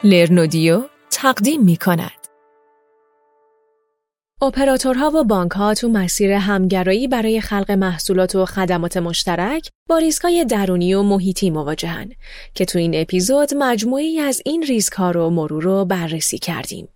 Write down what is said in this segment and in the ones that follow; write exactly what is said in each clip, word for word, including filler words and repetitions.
لرنودیو تقدیم می کند. اپراتورها و بانک‌ها تو مسیر همگرایی برای خلق محصولات و خدمات مشترک با ریسک‌های درونی و محیطی مواجهن که تو این اپیزود مجموعی از این ریسک‌ها رو مرور و بررسی کردیم.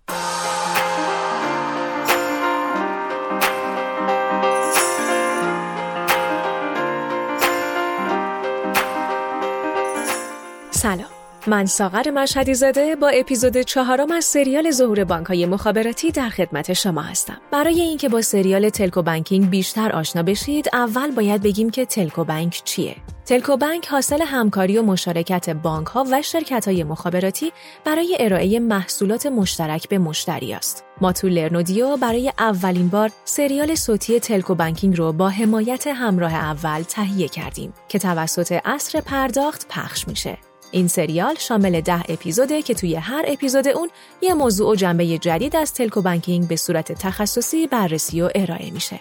سلام، من ساغر مشهدی زاده با اپیزود چهارم از سریال ظهور بانک‌های مخابراتی در خدمت شما هستم. برای اینکه با سریال تلکو بانکینگ بیشتر آشنا بشید، اول باید بگیم که تلکو بانک چیه؟ تلکو بانک حاصل همکاری و مشارکت بانک‌ها و شرکت‌های مخابراتی برای ارائه محصولات مشترک به مشتری است. ما تو لرنودیو برای اولین بار سریال صوتی تلکو بانکینگ رو با حمایت همراه اول تهیه کردیم که توسط عصر پرداخت پخش میشه. این سریال شامل ده اپیزوده که توی هر اپیزود اون یه موضوع و جنبه جدید از تلکو بانکینگ به صورت تخصصی بررسی و ارائه میشه.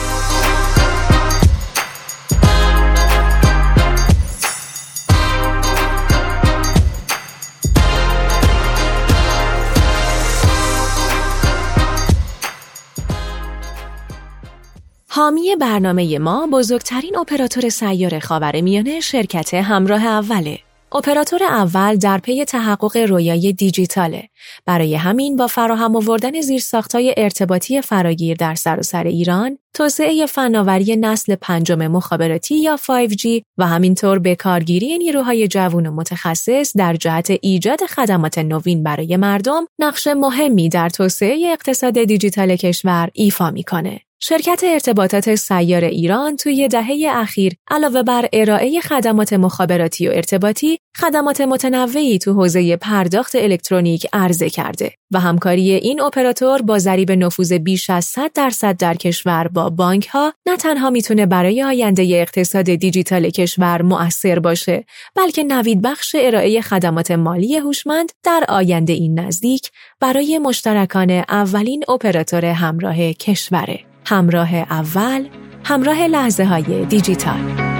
حامی برنامه ما بزرگترین اپراتور سیار خاورمیانه شرکت همراه اوله. اپراتور اول در پی تحقق رویای دیجیتاله. برای همین با فراهم آوردن زیرساخت‌های ارتباطی فراگیر در سراسر ایران، توسعه فناوری نسل پنجم مخابراتی یا فایو جی و همینطور به کارگیری نیروهای جوان و متخصص در جهت ایجاد خدمات نوین برای مردم، نقش مهمی در توسعه اقتصاد دیجیتال کشور ایفا می‌کنه. شرکت ارتباطات سیار ایران توی دهه اخیر علاوه بر ارائه خدمات مخابراتی و ارتباطی، خدمات متنوعی تو حوزه پرداخت الکترونیک عرضه کرده و همکاری این اپراتور با ضریب نفوذ بیش از صد درصد در کشور با بانک‌ها نه تنها میتونه برای آینده اقتصاد دیجیتال کشور مؤثر باشه، بلکه نویدبخش ارائه خدمات مالی هوشمند در آینده این نزدیک برای مشترکان اولین اپراتور همراه کشوره. همراه اول، همراه لحظه های دیجیتال.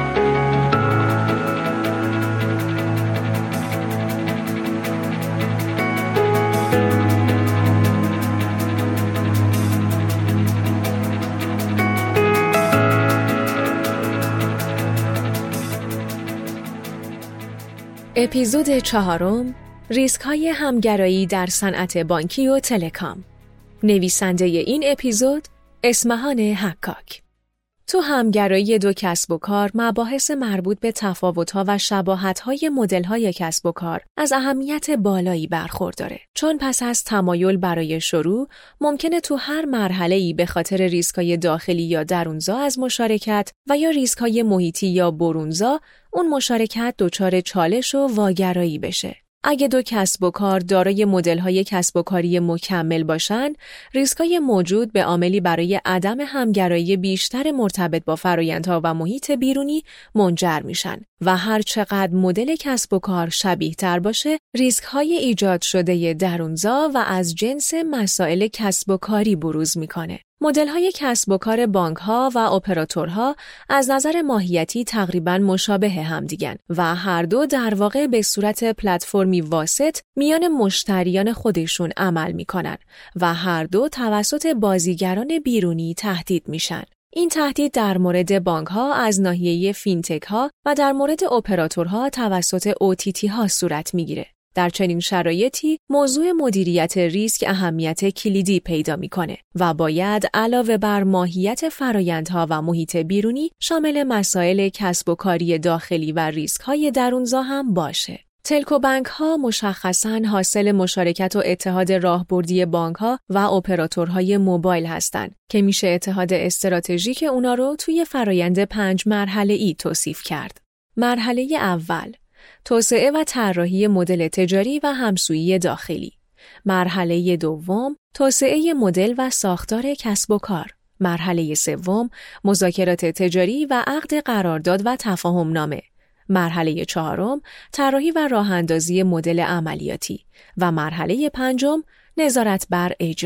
اپیزود چهارم، ریسک های همگرایی در صنعت بانکی و تلکام. نویسنده این اپیزود اسمهان حکاک. تو همگرایی دو کسب و کار، مباحث مربوط به تفاوت‌ها و شباهت‌های مدل‌های کسب و کار از اهمیت بالایی برخورداره. چون پس از تمایل برای شروع، ممکنه تو هر مرحله‌ای به خاطر ریسک‌های داخلی یا درونزا از مشارکت و یا ریسک‌های محیطی یا برونزا، اون مشارکت دچار چالش و واگرایی بشه. اگه دو کسب و کار دارای مدل‌های کسب و کاری مکمل باشن، ریسک‌های موجود به عاملی برای عدم همگرایی بیشتر مرتبط با فرآیندها و محیط بیرونی منجر میشن و هر چقدر مدل کسب و کار شبیه‌تر باشه، ریسک‌های ایجاد شده درونزا و از جنس مسائل کسب و کاری بروز میکنه. مدل‌های کسب و کار بانک‌ها و اپراتورها از نظر ماهیتی تقریباً مشابه همدیگن و هر دو در واقع به صورت پلتفرمی واسط میان مشتریان خودشون عمل میکنن و هر دو توسط بازیگران بیرونی تهدید میشن. این تهدید در مورد بانک‌ها از ناحیه فینتک‌ها و در مورد اپراتورها توسط او تی تی ها صورت میگیره. در چنین شرایطی موضوع مدیریت ریسک اهمیت کلیدی پیدا میکنه و باید علاوه بر ماهیت فرآیندها و محیط بیرونی شامل مسائل کسب و کاری داخلی و ریسک‌های درونزا هم باشه. تلکو بانک ها مشخصاً حاصل مشارکت و اتحاد راهبردی بانک ها و اپراتورهای موبایل هستند که میشه اتحاد استراتژیک اونا رو توی فرایند پنج مرحله‌ای توصیف کرد. مرحله اول، توسعه و طراحی مدل تجاری و همسویی داخلی. مرحله دوم، توسعه مدل و ساختار کسب و کار. مرحله سوم، مذاکرات تجاری و عقد قرارداد و تفاهم نامه. مرحله چهارم، طراحی و راه‌اندازی مدل عملیاتی و مرحله پنجم، نظارت بر اجرا.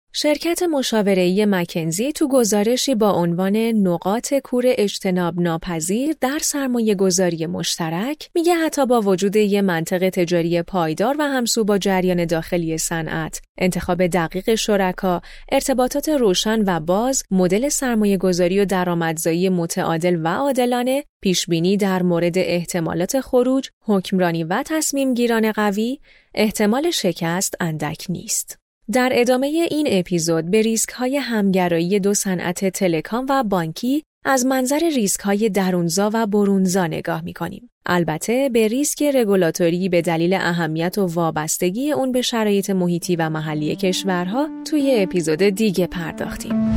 شرکت مشاوره‌ای مکنزی تو گزارشی با عنوان نقاط کور اجتناب ناپذیر در سرمایه گذاری مشترک میگه حتی با وجود یه منطق تجاری پایدار و همسو با جریان داخلی صنعت، انتخاب دقیق شرکا، ارتباطات روشن و باز، مدل سرمایه گذاری و درآمدزایی متعادل و عادلانه، پیشبینی در مورد احتمالات خروج، حکمرانی و تصمیم گیران قوی، احتمال شکست اندک نیست. در ادامه این اپیزود به ریسک‌های همگرایی دو صنعت تلکام و بانکی از منظر ریسک‌های درونزا و برونزا نگاه می‌کنیم. البته به ریسک رگولاتوری به دلیل اهمیت و وابستگی اون به شرایط محیطی و محلی کشورها توی اپیزود دیگه پرداختیم.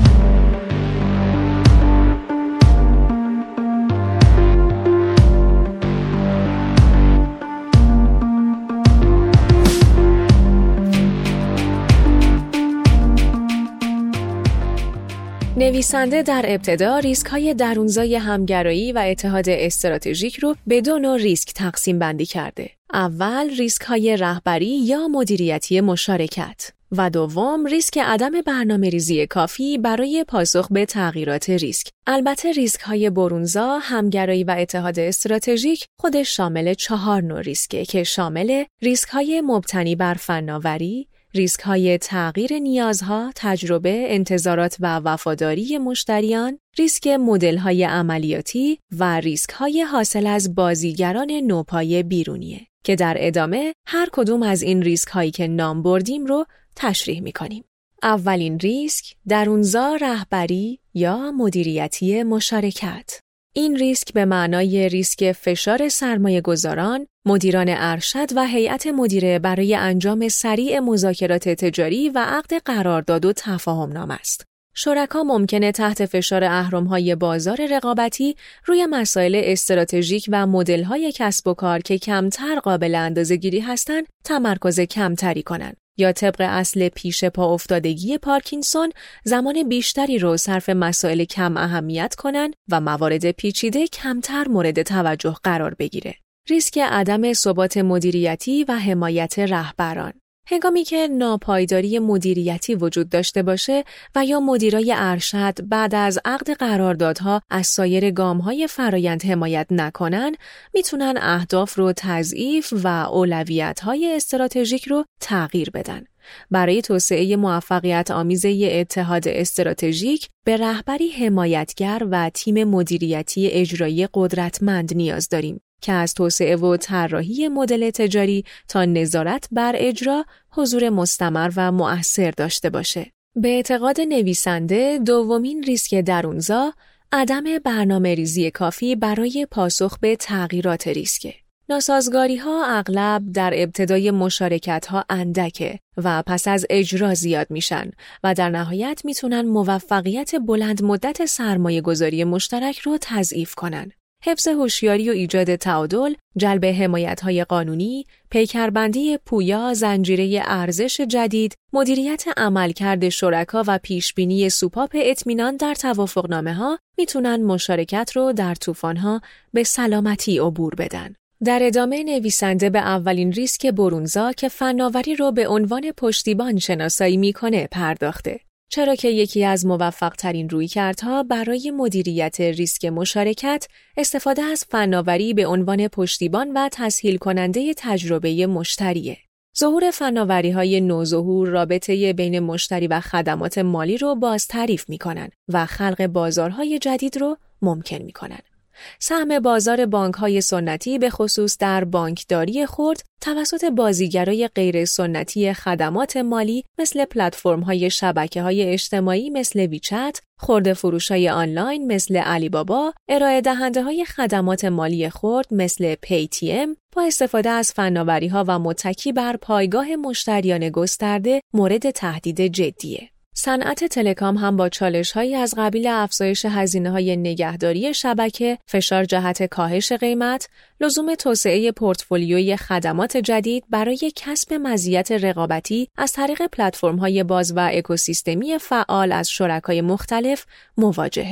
نویسنده در ابتدا ریسک‌های درونزای همگرایی و اتحاد استراتژیک رو به دو نوع ریسک تقسیم بندی کرده. اول ریسک‌های رهبری یا مدیریتی مشارکت و دوم ریسک عدم برنامه‌ریزی کافی برای پاسخ به تغییرات ریسک. البته ریسک‌های برونزا، همگرایی و اتحاد استراتژیک خودش شامل چهار نوع ریسکه که شامل ریسک‌های مبتنی بر فناوری، ریسک‌های تغییر نیازها، تجربه، انتظارات و وفاداری مشتریان، ریسک مدل‌های عملیاتی و ریسک‌های حاصل از بازیگران نوپای بیرونیه که در ادامه هر کدوم از این ریسک‌هایی که نام بردیم رو تشریح می‌کنیم. اولین ریسک، درونزا رهبری یا مدیریتی مشارکت. این ریسک به معنای ریسک فشار سرمایه گذاران، مدیران ارشد و هیئت مدیره برای انجام سریع مذاکرات تجاری و عقد قرارداد و تفاهم نامه است. شرکا ممکنه تحت فشار اهرم‌های بازار رقابتی روی مسائل استراتژیک و مدل‌های کسب و کار که کمتر قابل اندازه‌گیری هستند تمرکز کمتری کنند یا طبق اصل پیش پا افتادگی پارکینسون زمان بیشتری رو صرف مسائل کم اهمیت کنن و موارد پیچیده کمتر مورد توجه قرار بگیره. ریسک عدم ثبات مدیریتی و حمایت رهبران. هنگامی که ناپایداری مدیریتی وجود داشته باشه و یا مدیرای ارشد بعد از عقد قراردادها از سایر گام‌های فرایند حمایت نکنن، میتونن اهداف رو تضعیف و اولویت‌های استراتژیک رو تغییر بدن. برای توسعه موفقیت آمیز اتحاد استراتژیک به رهبری حمایتگر و تیم مدیریتی اجرایی قدرتمند نیاز داریم که از توسعه و طراحی مدل تجاری تا نظارت بر اجرا حضور مستمر و مؤثر داشته باشه. به اعتقاد نویسنده دومین ریسک درونزا عدم برنامه‌ریزی کافی برای پاسخ به تغییرات ریسک. ناسازگاری‌ها اغلب در ابتدای مشارکت‌ها اندکه و پس از اجرا زیاد میشن و در نهایت میتونن موفقیت بلند مدت سرمایه‌گذاری مشترک رو تضعیف کنن. حفظ هوشیاری و ایجاد تعادل، جلب حمایت‌های قانونی، پیکربندی پویا، زنجیره ارزش جدید، مدیریت عملکرد شرکا و پیشبینی سوپاپ اطمینان در توافقنامه‌ها میتونن مشارکت رو در طوفان‌ها به سلامتی عبور بدن. در ادامه نویسنده به اولین ریسک برونزا که فناوری رو به عنوان پشتیبان شناسایی میکنه پرداخته. چرا که یکی از موفق‌ترین رویکردها برای مدیریت ریسک مشارکت استفاده از فناوری به عنوان پشتیبان و تسهیل کننده تجربه مشتریه. ظهور فناوری‌های نوظهور رابطه بین مشتری و خدمات مالی رو باز تعریف می‌کنن و خلق بازارهای جدید رو ممکن می‌کنن. سهم بازار بانک‌های سنتی به خصوص در بانکداری خرد توسط بازیگرای غیر سنتی خدمات مالی مثل پلتفرم‌های شبکه‌های اجتماعی مثل ویچت، خرده فروش‌های آنلاین مثل علی بابا، ارائه دهنده‌های خدمات مالی خرد مثل پی تی ام با استفاده از فناوری‌ها و متکی بر پایگاه مشتریان گسترده مورد تهدید جدیه. صنعت تلکام هم با چالش‌هایی از قبیل افزایش هزینه‌های نگهداری شبکه، فشار جهت کاهش قیمت، لزوم توسعه پورتفولیوی خدمات جدید برای کسب مزیت رقابتی از طریق پلتفرم‌های باز و اکوسیستمی فعال از شرکای مختلف مواجهه.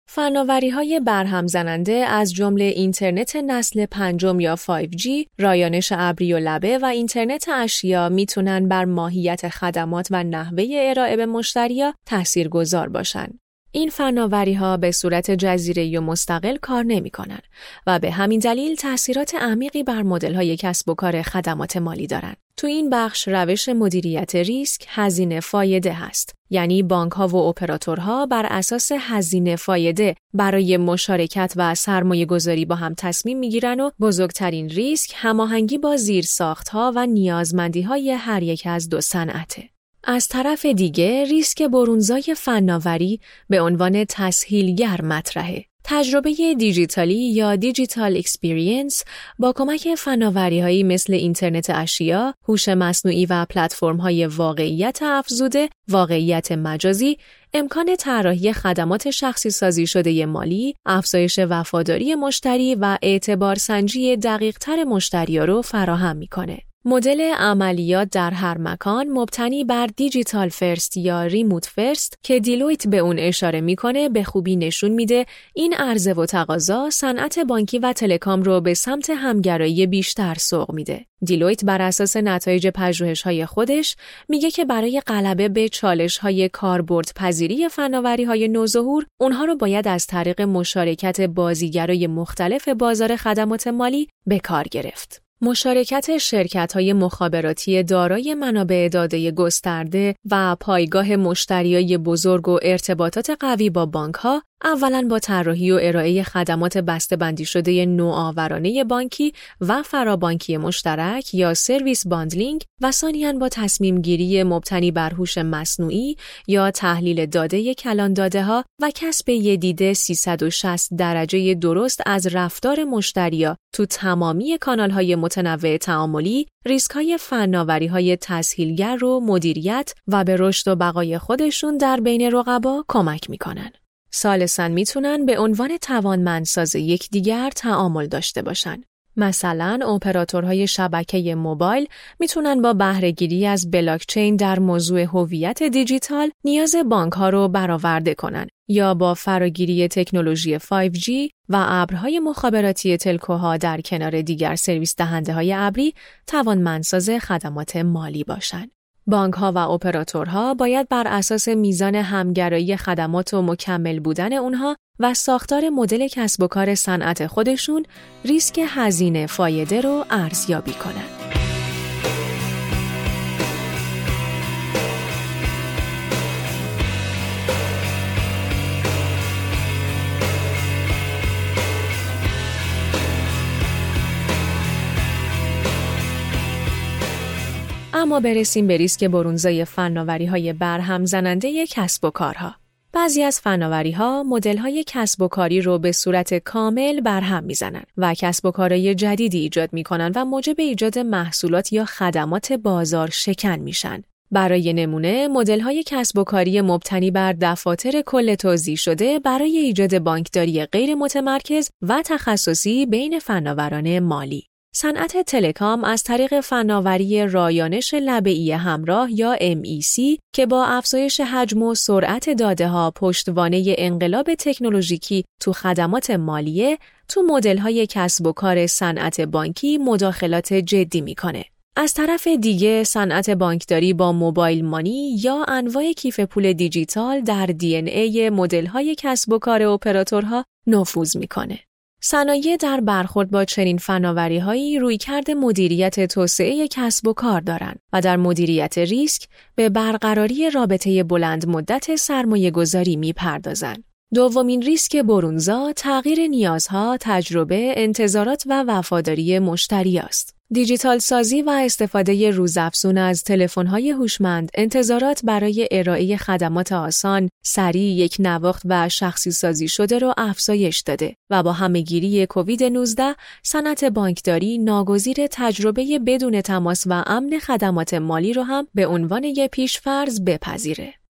فناوری‌های برهم زننده از جمله اینترنت نسل پنجم یا فایو جی، رایانش ابری و لبه و اینترنت اشیا میتونن بر ماهیت خدمات و نحوه ارائه به مشتری‌ها تاثیرگذار باشن. این فناوری‌ها به صورت جزیره‌ای و مستقل کار نمی‌کنن و به همین دلیل تأثیرات عمیقی بر مدل‌های کسب و کار خدمات مالی دارن. تو این بخش روش مدیریت ریسک هزینه فایده هست. یعنی بانک‌ها و اپراتورها بر اساس هزینه فایده برای مشارکت و سرمایه‌گذاری با هم تصمیم می‌گیرن و بزرگترین ریسک هماهنگی با زیرساخت‌ها و نیازمندی‌های هر یک از دو صنعته. از طرف دیگه ریسک برونزای فناوری به عنوان تسهیلگر مطرحه. تجربه دیجیتالی یا دیجیتال اکسپریانس با کمک فناوری‌هایی مثل اینترنت اشیا، هوش مصنوعی و پلتفرم‌های واقعیت افزوده، واقعیت مجازی، امکان طراحی خدمات شخصی سازی شده مالی، افزایش وفاداری مشتری و اعتبار سنجی دقیق‌تر مشتری‌ها رو فراهم می‌کنه. مدل عملیات در هر مکان مبتنی بر دیجیتال فرست یا ریموت فرست که دیلویت به اون اشاره میکنه به خوبی نشون میده این عرضه و تقاضا صنعت بانکی و تلکام رو به سمت همگرایی بیشتر سوق میده. دیلویت بر اساس نتایج پژوهش‌های خودش میگه که برای غلبه به چالش‌های کاربردپذیری فناوری‌های نوظهور، اونها رو باید از طریق مشارکت بازیگرای مختلف بازار خدمات مالی به کار گرفت. مشارکت شرکت‌های مخابراتی دارای منابع داده گسترده و پایگاه مشتریای بزرگ و ارتباطات قوی با بانک‌ها، اولاً با طراحی و ارائه خدمات بسته‌بندی شده نوآورانه بانکی و فرابانکی مشترک یا سرویس باندلینگ و ثانیاً با تصمیم گیری مبتنی بر هوش مصنوعی یا تحلیل داده کلان داده‌ها و کسب یک دید سیصد و شصت درجه درست از رفتار مشتری‌ها تو تمامی کانال‌های متنوع تعاملی، ریسک‌های فناوری‌های تسهیلگر رو مدیریت و به رشد و بقای خودشون در بین رقبا کمک می‌کنن. ثالثاً میتونن به عنوان توانمندساز یکدیگر تعامل داشته باشن. مثلا اپراتورهای شبکه موبایل میتونن با بهره‌گیری از بلاکچین در موضوع هویت دیجیتال نیاز بانک‌ها رو برآورده کنن یا با فراگیری تکنولوژی فایو جی و ابرهای مخابراتی تلکوها در کنار دیگر سرویس دهنده‌های ابری توانمندساز خدمات مالی باشن. بانک‌ها و اپراتورها باید بر اساس میزان همگرایی خدمات و مکمل بودن اونها و ساختار مدل کسب و کار صنعت خودشون ریسک هزینه فایده رو ارزیابی کنن. اما برسیم به ریسک برونزای فناوری‌های برهم زننده کسب و کارها. بعضی از فناوری‌ها مدل‌های کسب و کاری رو به صورت کامل برهم می‌زنن و کسب و کارهای جدیدی ایجاد می‌کنن و موجب ایجاد محصولات یا خدمات بازار شکن میشن. برای نمونه مدل‌های کسب و کاری مبتنی بر دفاتر کل توزیع شده برای ایجاد بانکداری غیر متمرکز و تخصصی بین فناوران مالی. صنعت تلکام از طریق فناوری رایانش لبه‌ای همراه یا ام ای سی که با افزایش حجم و سرعت داده‌ها پشتوانه انقلاب تکنولوژیکی تو خدمات مالیه، تو مدل‌های کسب و کار صنعت بانکی مداخلات جدی می‌کنه. از طرف دیگه صنعت بانکداری با موبایل مانی یا انواع کیف پول دیجیتال در دی ان ای مدل‌های کسب و کار اپراتورها نفوذ می‌کنه. صنایع در برخورد با چنین فناوری‌هایی رویکرد مدیریت توسعه کسب و کار دارند و در مدیریت ریسک به برقراری رابطه بلند مدت سرمایه‌گذاری می‌پردازند. دومین ریسک برونزا تغییر نیازها، تجربه، انتظارات و وفاداری مشتری است. دیجیتال سازی و استفاده روزافزون از تلفن‌های هوشمند انتظارات برای ارائه خدمات آسان، سریع، یک نواخت و شخصی سازی شده را افزایش داده و با همه‌گیری کووید نوزده صنعت بانکداری ناگزیر تجربه بدون تماس و امن خدمات مالی را هم به عنوان یک پیش‌فرض بپذیره.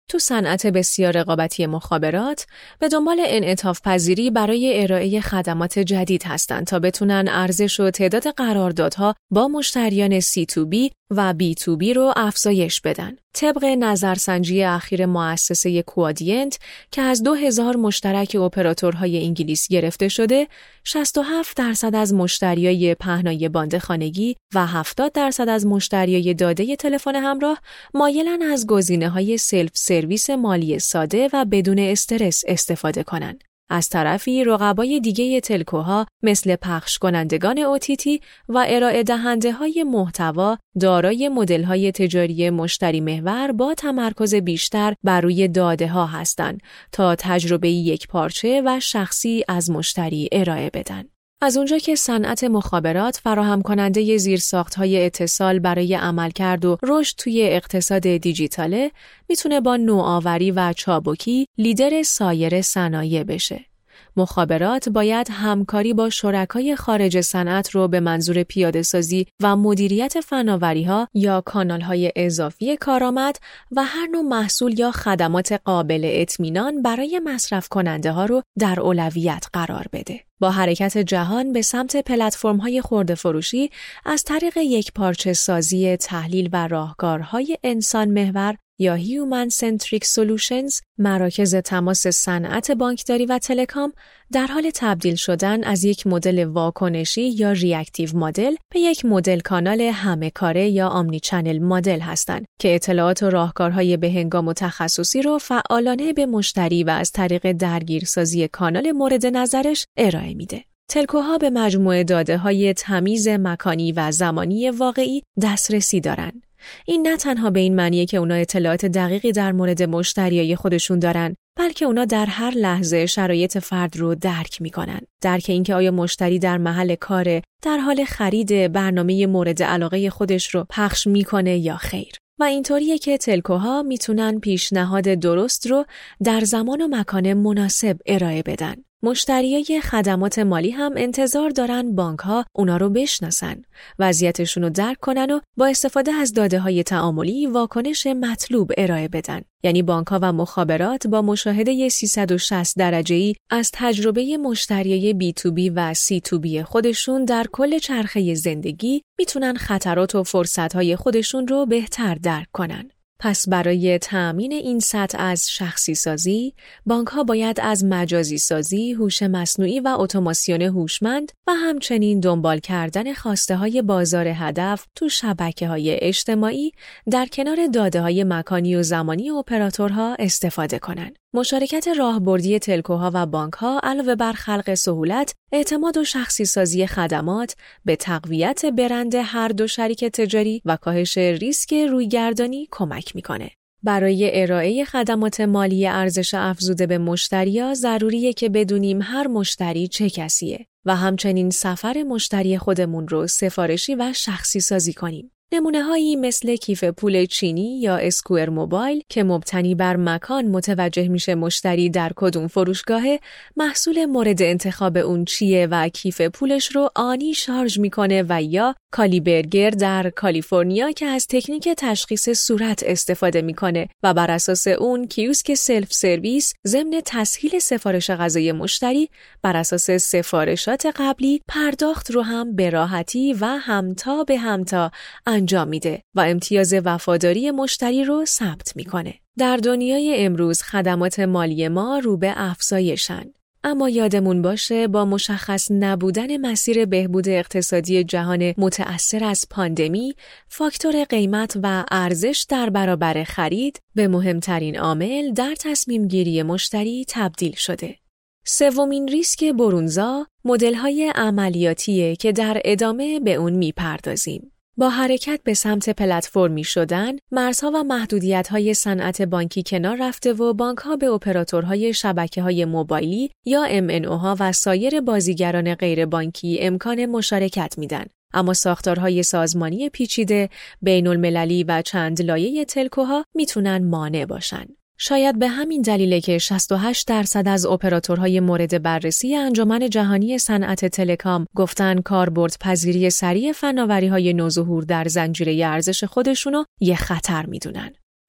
تو صنعت بسیار رقابتی مخابرات به دنبال انعطاف پذیری برای ارائه خدمات جدید هستند تا بتونن ارزش و تعداد قراردادها با مشتریان سی تو بی و بی تو بی رو افزایش بدن. طبق نظرسنجی اخیر مؤسسه کوادینت که از دو هزار مشترک اپراتورهای انگلیس گرفته شده، شصت و هفت درصد از مشتریای پهنای باند خانگی و هفتاد درصد از مشتریای داده تلفن همراه مایلن از گزینه‌های سلف سرویس مالی ساده و بدون استرس استفاده کنند. از طرفی رقبای دیگه تلکوها مثل پخش کنندگان او تی تی و ارائه دهنده های محتوا دارای مدل های تجاری مشتری محور با تمرکز بیشتر بر روی داده ها هستند تا تجربه یک پارچه و شخصی از مشتری ارائه بدن. از اونجا که صنعت مخابرات فراهم کننده زیرساخت‌های اتصال برای عملکرد و رشد توی اقتصاد دیجیتاله، میتونه با نوآوری و چابکی لیدر سایر صنایع بشه. مخابرات باید همکاری با شرکای خارج صنعت رو به منظور پیاده‌سازی و مدیریت فناوری‌ها یا کانال‌های اضافی کارآمد و هر نوع محصول یا خدمات قابل اطمینان برای مصرف کننده ها رو در اولویت قرار بده. با حرکت جهان به سمت پلتفرم‌های خرده فروشی از طریق یک پارچه سازی تحلیل و راهکارهای انسان محور یا Human Centric Solutions، مراکز تماس صنعت بانکداری و تلکام در حال تبدیل شدن از یک مدل واکنشی یا ریاکتیو مدل به یک مدل کانال همه کاره یا آمنی چنل مدل هستند که اطلاعات و راهکارهای بهنگام و تخصصی رو فعالانه به مشتری و از طریق درگیرسازی کانال مورد نظرش ارائه میده. تلکوها به مجموعه داده‌های تمیز مکانی و زمانی واقعی دسترسی دارن. این نه تنها به این معنیه که اونا اطلاعات دقیقی در مورد مشتریای خودشون دارن، بلکه اونا در هر لحظه شرایط فرد رو درک میکنن. درک اینکه آیا مشتری در محل کار در حال خرید برنامه مورد علاقه خودش رو پخش میکنه یا خیر. و اینطوریه که تلکوها میتونن پیشنهاد درست رو در زمان و مکان مناسب ارائه بدن. مشتریای خدمات مالی هم انتظار دارن بانک‌ها اونا رو بشناسن، وضعیتشون رو درک کنن و با استفاده از داده‌های تعاملی واکنش مطلوب ارائه بدن. یعنی بانک‌ها و مخابرات با مشاهده سیصد و شصت درجه‌ای از تجربه مشتریای بی تو بی و سی تو بی خودشون در کل چرخه زندگی میتونن خطرات و فرصت‌های خودشون رو بهتر درک کنن. پس برای تأمین این سطح از شخصی سازی، بانک‌ها باید از مجازی سازی، هوش مصنوعی و اتوماسیون هوشمند و همچنین دنبال کردن خواسته‌های بازار هدف تو شبکه‌های اجتماعی در کنار داده‌های مکانی و زمانی اپراتورها استفاده کنند. مشارکت راهبردی تلکوها و بانک‌ها علاوه بر خلق سهولت، اعتماد و شخصی سازی خدمات به تقویت برند هر دو شریک تجاری و کاهش ریسک رویگردانی کمک می‌کنه. برای ارائه خدمات مالی ارزش افزوده به مشتری‌ها ضروریه که بدونیم هر مشتری چه کسیه و همچنین سفر مشتری خودمون رو سفارشی و شخصی سازی کنیم. نمونه‌هایی مثل کیف پول چینی یا اسکوئر موبایل که مبتنی بر مکان متوجه میشه مشتری در کدوم فروشگاهه، محصول مورد انتخاب اون چیه و کیف پولش رو آنی شارژ میکنه، و یا کالی برگر در کالیفرنیا که از تکنیک تشخیص صورت استفاده میکنه و بر اساس اون کیوسک سلف سرویس ضمن تسهیل سفارش غذای مشتری بر اساس سفارشات قبلی پرداخت رو هم به راحتی و همتا به همتا انجام میده و امتیاز وفاداری مشتری رو ثبت میکنه. در دنیای امروز خدمات مالی ما رو به افزایشن. اما یادمون باشه با مشخص نبودن مسیر بهبود اقتصادی جهان متأثر از پاندمی، فاکتور قیمت و ارزش در برابر خرید به مهمترین عامل در تصمیم گیری مشتری تبدیل شده. سومین ریسک برونزا، مدل‌های عملیاتیه که در ادامه به اون میپردازیم. با حرکت به سمت پلتفرمی شدن، مرزها و محدودیت‌های صنعت بانکی کنار رفته و بانک‌ها به اپراتورهای شبکه‌های موبایلی یا ام ان اوها و سایر بازیگران غیر بانکی امکان مشارکت میدن. اما ساختارهای سازمانی پیچیده، بین‌المللی و چند لایه تلکوها میتونن مانع باشن. شاید به همین دلیله که شصت و هشت درصد از اپراتورهای مورد بررسی انجمن جهانی صنعت تلکام گفتن کاربردپذیری سریع فناوری‌های نوظهور در زنجیره ارزش خودشونو یه خطر میدونن.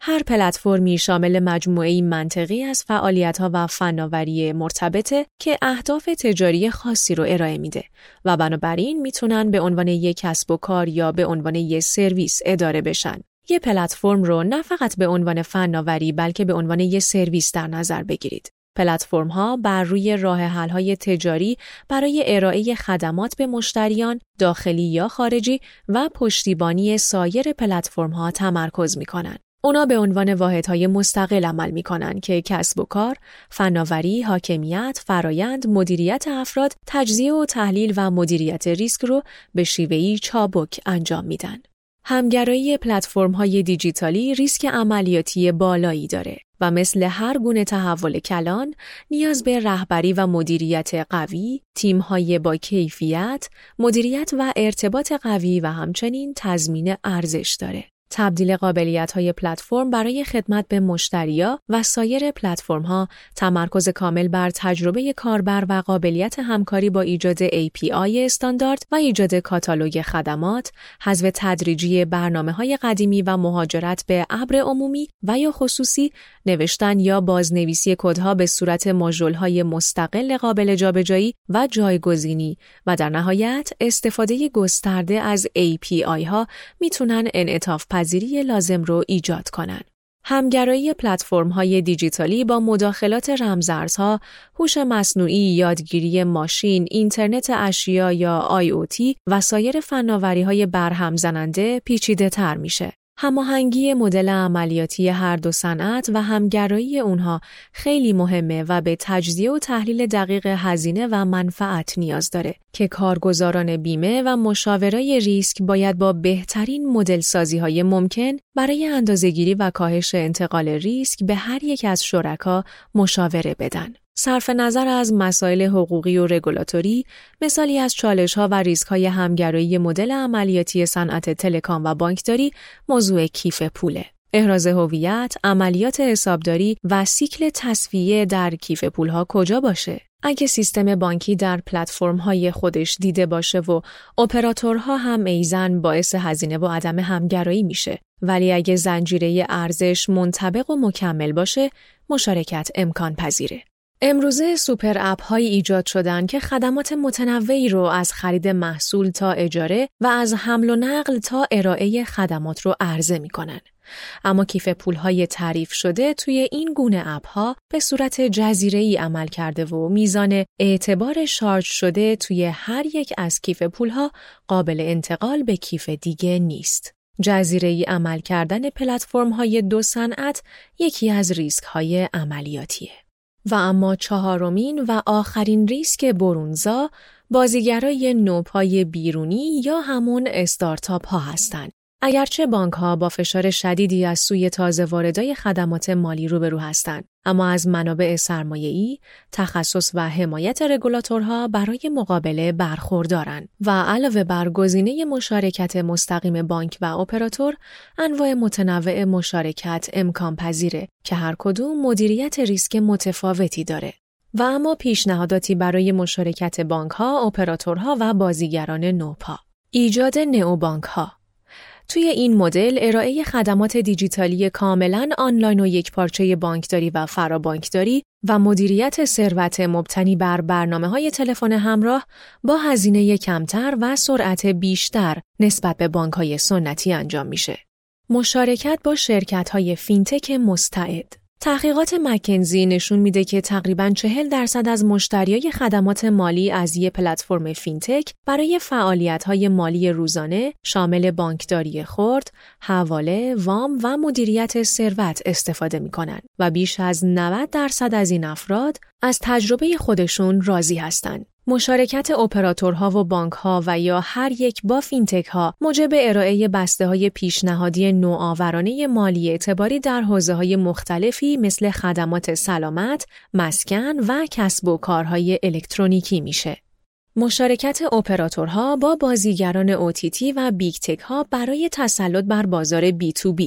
هر پلتفرمی شامل مجموعه‌ای منطقی از فعالیت‌ها و فناوری مرتبطه که اهداف تجاری خاصی رو ارائه میده و بنابراین میتونن به عنوان یک کسب و کار یا به عنوان یک سرویس اداره بشن. یه پلتفرم رو نه فقط به عنوان فناوری بلکه به عنوان یک سرویس در نظر بگیرید. پلتفرم‌ها بر روی راه‌حل‌های تجاری برای ارائه خدمات به مشتریان داخلی یا خارجی و پشتیبانی سایر پلتفرم‌ها تمرکز می‌کنند. اونا به عنوان واحدهای مستقل عمل می‌کنند که کسب و کار، فناوری، حاکمیت، فرایند، مدیریت افراد، تجزیه و تحلیل و مدیریت ریسک رو به شیوهی چابک انجام میدن. همگرایی پلتفرم‌های دیجیتالی ریسک عملیاتی بالایی داره و مثل هر گونه تحول کلان نیاز به رهبری و مدیریت قوی، تیم‌های با کیفیت، مدیریت و ارتباط قوی و همچنین تضمین ارزش داره. تبدیل قابلیت‌های پلتفرم برای خدمت به مشتری‌ها و سایر پلتفرم‌ها تمرکز کامل بر تجربه کاربر و قابلیت همکاری با ایجاد ای پی آی استاندارد و ایجاد کاتالوگ خدمات، حذف تدریجی برنامه‌های قدیمی و مهاجرت به ابر عمومی و یا خصوصی، نوشتن یا بازنویسی کدها به صورت ماژول‌های مستقل قابل جابجایی و جایگزینی و در نهایت استفاده گسترده از ای پی آی ها میتونن انعطاف پذیری لازم رو ایجاد کنن. همگرایی پلتفرم‌های دیجیتالی با مداخلات رمزارزها، هوش مصنوعی، یادگیری ماشین، اینترنت اشیا یا آی او تی و سایر فناوری‌های برهم زننده پیچیده‌تر میشه. هماهنگی مدل عملیاتی هر دو صنعت و همگرایی اونها خیلی مهمه و به تجزیه و تحلیل دقیق هزینه و منفعت نیاز داره که کارگزاران بیمه و مشاورای ریسک باید با بهترین مدل سازی‌های ممکن برای اندازه‌گیری و کاهش انتقال ریسک به هر یک از شرکا مشاوره بدن. صرف نظر از مسائل حقوقی و رگولاتوری، مثالی از چالش‌ها و ریسک‌های همگرایی مدل عملیاتی صنعت تلکام و بانکداری موضوع کیف پوله. احراز هویت، عملیات حسابداری و سیکل تصفیه در کیف پول‌ها کجا باشه؟ اگه سیستم بانکی در پلتفرم‌های خودش دیده باشه و اپراتورها هم ایزن باعث هزینه و عدم همگرایی میشه. ولی اگه زنجیره ارزش منطبق و مکمل باشه، مشارکت امکان پذیره. امروزه سوپر اپ های ایجاد شدن که خدمات متنوعی رو از خرید محصول تا اجاره و از حمل و نقل تا ارائه خدمات رو عرضه می کنن. اما کیف پول های تعریف شده توی این گونه اپ ها به صورت جزیره‌ای عمل کرده و میزان اعتبار شارژ شده توی هر یک از کیف پول ها قابل انتقال به کیف دیگه نیست. جزیره‌ای عمل کردن پلتفرم های دو صنعت یکی از ریسک های عملیاتیه. و اما چهارمین و آخرین ریسک برونزا بازیگرای نوپای بیرونی یا همون استارتاپ ها هستند. اگرچه بانک ها با فشار شدیدی از سوی تازه واردای خدمات مالی روبرو هستند، اما از منابع سرمایه‌ای، تخصص و حمایت رگولاتورها برای مقابله برخوردارند و علاوه بر گزینه مشارکت مستقیم بانک و اپراتور، انواع متنوع مشارکت امکان پذیره که هر کدوم مدیریت ریسک متفاوتی داره. و اما پیشنهاداتی برای مشارکت بانک ها، اپراتورها و بازیگران نوپا. ایجاد نئوبانک ها. توی این مدل ارائه خدمات دیجیتالی کاملاً آنلاین و یکپارچه بانکداری و فرابانکداری و مدیریت ثروت مبتنی بر برنامه‌های تلفن همراه با هزینه کمتر و سرعت بیشتر نسبت به بانک‌های سنتی انجام میشه. مشارکت با شرکت‌های فینتک مستعد. تحقیقات مکنزی نشون میده که تقریباً چهل درصد از مشتریای خدمات مالی از یک پلتفرم فینتک برای فعالیت‌های مالی روزانه شامل بانکداری خرد، حواله، وام و مدیریت ثروت استفاده می‌کنند و بیش از نود درصد از این افراد از تجربه خودشون راضی هستند. مشارکت اپراتورها و بانک‌ها و یا هر یک با فینتک‌ها موجب ارائه بسته‌های پیشنهادی نوآورانه مالی اعتباری در حوزه‌های مختلفی مثل خدمات سلامت، مسکن و کسب و کارهای الکترونیکی میشه. مشارکت اپراتورها با بازیگران او تی تی و بیگ تک‌ها برای تسلط بر بازار بی تو بی.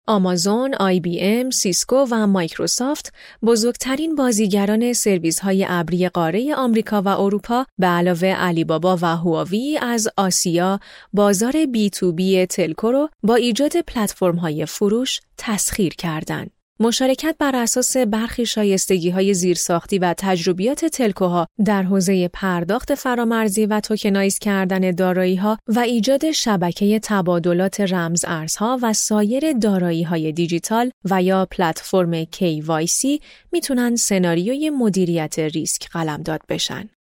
آمازون، آی بی ام، سیسکو و مایکروسافت بزرگترین بازیگران سرویس‌های ابری قاره آمریکا و اروپا به علاوه علی بابا و هواوی از آسیا بازار بی تو بی تلکو رو با ایجاد پلتفرم‌های فروش تسخیر کردند. مشارکت بر اساس برخی شایستگی‌های زیرساختی و تجربیات تلکوها در حوزه پرداخت فرامرزی و توکنایز کردن دارایی‌ها و ایجاد شبکه تبادلات رمز ارزها و سایر دارایی‌های دیجیتال و یا پلتفرم کی وای سی میتونن سناریوی مدیریت ریسک قلمداد بشن.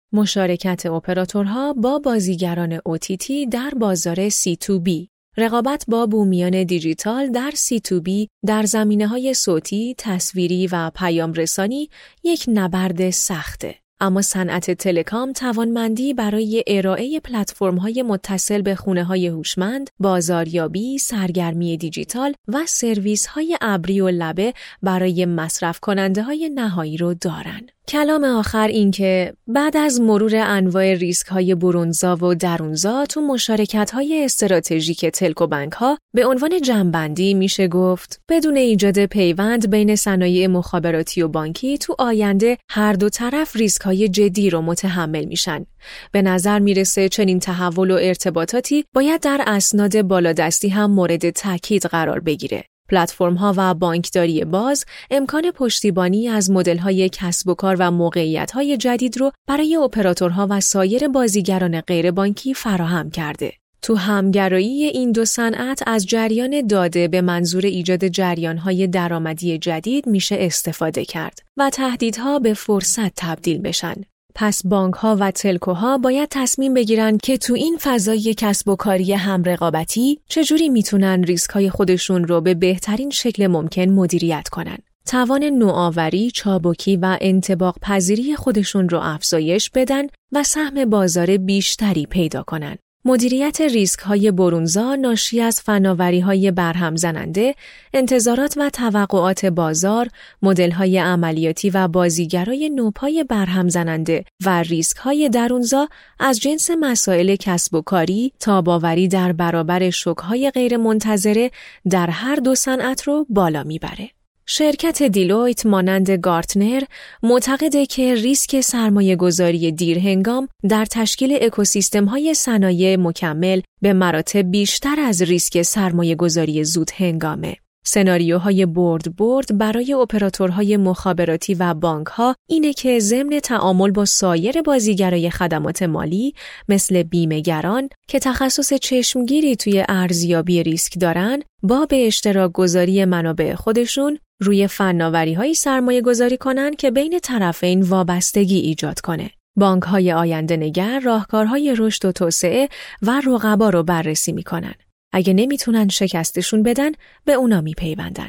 مشارکت اپراتورها با بازیگران او تی تی در بازار سی تو بی، رقابت با بومیان دیجیتال در سی تو بی در زمینه‌های صوتی، تصویری و پیام رسانی یک نبرد سخته. اما صنعت تلکام توانمندی برای ارائه پلتفرم‌های متصل به خونه‌های هوشمند، بازاریابی، سرگرمی دیجیتال و سرویس‌های ابری و لبه برای مصرف کننده‌های نهایی رو دارن. کلام آخر این که بعد از مرور انواع ریسک‌های برونزا و درونزا تو مشارکت‌های استراتژیک تلکو بانک‌ها به عنوان جمع‌بندی میشه گفت بدون ایجاد پیوند بین صنایع مخابراتی و بانکی تو آینده هر دو طرف ریسک‌های جدی رو متحمل میشن. به نظر میرسه چنین تحول و ارتباطاتی باید در اسناد بالادستی هم مورد تاکید قرار بگیره. پلتفرم‌ها و بانکداری باز امکان پشتیبانی از مدل‌های کسب و کار و موقعیت‌های جدید رو برای اپراتورها و سایر بازیگران غیر بانکی فراهم کرده. تو همگرایی این دو صنعت از جریان داده به منظور ایجاد جریان‌های درآمدی جدید میشه استفاده کرد و تهدیدها به فرصت تبدیل بشن. پس بانک‌ها و تلکوها باید تصمیم بگیرن که تو این فضای کسب و کاری هم رقابتی چجوری میتونن ریسک‌های خودشون رو به بهترین شکل ممکن مدیریت کنن. توان نوآوری، چابکی و انطباق پذیری خودشون رو افزایش بدن و سهم بازار بیشتری پیدا کنن. مدیریت ریسک‌های برونزا ناشی از فناوری‌های برهم زننده، انتظارات و توقعات بازار، مدل‌های عملیاتی و بازیگرای نوپای برهم زننده و ریسک‌های درونزا از جنس مسائل کسب و کاری، تاب‌آوری در برابر شوک‌های غیرمنتظره در هر دو صنعت رو بالا میبره. شرکت دیلویت مانند گارتنر معتقده که ریسک سرمایه‌گذاری دیرهنگام در تشکیل اکوسیستم‌های صنایع مکمل به مراتب بیشتر از ریسک سرمایه‌گذاری زود هنگامه. سناریوهای برد برد برای اپراتورهای مخابراتی و بانک‌ها اینه که ضمن تعامل با سایر بازیگرای خدمات مالی مثل بیمه‌گران که تخصص چشمگیری توی ارزیابی ریسک دارن، با به اشتراک گذاری منابع خودشون روی فناوری‌های سرمایه گذاری کنن که بین طرفین وابستگی ایجاد کنه. بانک‌های آینده نگر راهکارهای رشد و توسعه و رقبا رو بررسی می‌کنن. اگه نمیتونن شکستشون بدن، به اونا میپیوندن.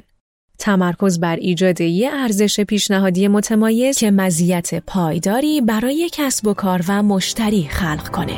تمرکز بر ایجاد یه ارزش پیشنهادی متمایز که مزیت پایداری برای کسب و کار و مشتری خلق کنه.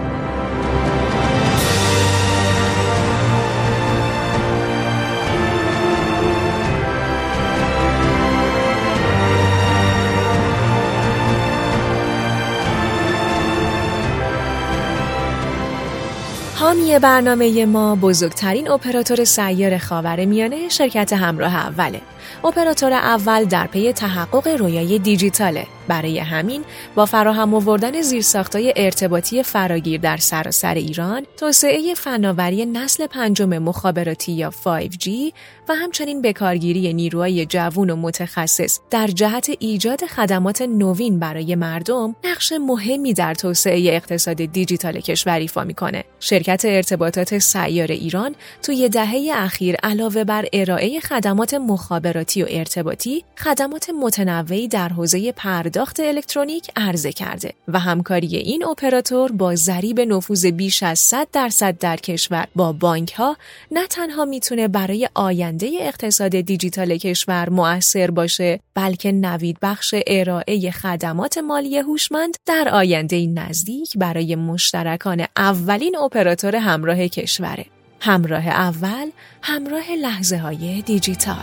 حامی برنامه ما بزرگترین اپراتور سیار خاورمیانه شرکت همراه اوله. اپراتور اول در پی تحقق رویای دیجیتاله. برای همین با فراهم آوردن زیرساخت‌های ارتباطی فراگیر در سراسر ایران، توسعه فناوری نسل پنجم مخابراتی یا فایو جی و همچنین بکارگیری نیروهای جوان و متخصص در جهت ایجاد خدمات نوین برای مردم، نقش مهمی در توسعه اقتصاد دیجیتال کشور ایفا می‌کنه. شرکت ارتباطات سیار ایران توی دهه اخیر علاوه بر ارائه خدمات مخابراتی و ارتباطی، خدمات متنوعی در حوزه پرداخت پرداخت الکترونیک عرضه کرده و همکاری این اپراتور با ضریب نفوذ بیش از صد درصد در کشور با بانک‌ها نه تنها میتونه برای آینده اقتصاد دیجیتال کشور مؤثر باشه، بلکه نوید بخش ارائه خدمات مالی هوشمند در آینده نزدیک برای مشترکان اولین اپراتور همراه کشوره. همراه اول، همراه لحظه‌های دیجیتال.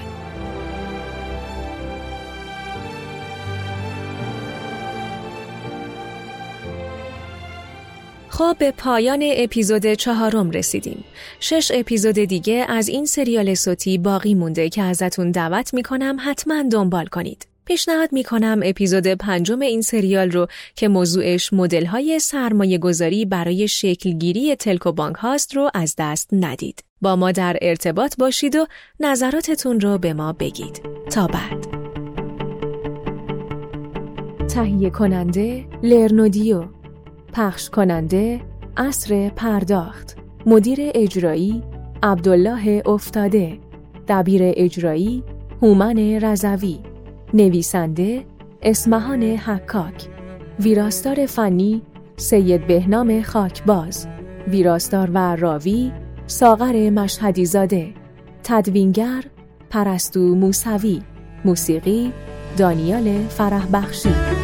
خب به پایان اپیزود چهارم رسیدیم. شش اپیزود دیگه از این سریال صوتی باقی مونده که ازتون دعوت میکنم حتما دنبال کنید. پیشنهاد میکنم اپیزود پنجم این سریال رو که موضوعش مدل‌های سرمایه‌گذاری برای شکلگیری تلک و بانک هاست رو از دست ندید. با ما در ارتباط باشید و نظراتتون رو به ما بگید. تا بعد. تهیه کننده لرنودیو، پخش کننده عصر پرداخت، مدیر اجرایی عبدالله افتاده، دبیر اجرایی هومن رضوی، نویسنده اسمهان حکاک، ویراستار فنی سید بهنام خاکباز، ویراستار و راوی ساغر مشهدی زاده، تدوینگر پرستو موسوی، موسیقی دانیال فرح بخشی.